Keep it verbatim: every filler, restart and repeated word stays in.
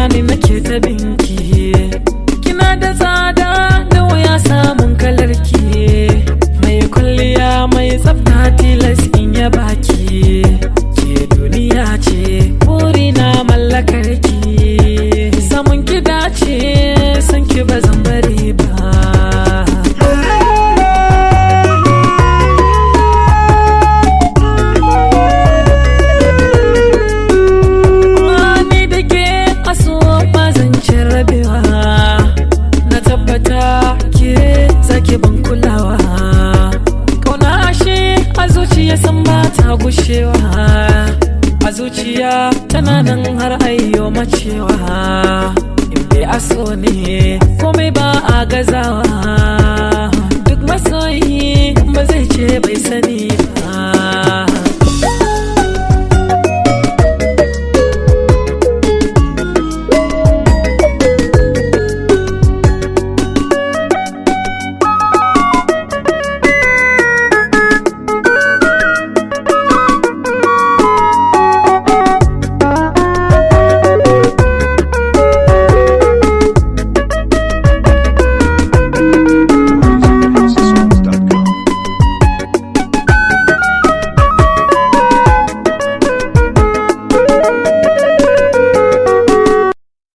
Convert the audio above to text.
ni nake ta binki, kina da tsada da waya samun kalarki, mai kwalliya mai tsafta tilas in ya baki, ke duniya ce burina mallakarki, samun ki dace san ki ba zan bari ba. Na tabbata ke zaki ban kulawa, kauna ashe a zuciya san ba ta gushewa, a zuciya tana nan har ayyo macewa, in bai aso ne komai ba a gazawa, duk masoyi ba zai ce bai sani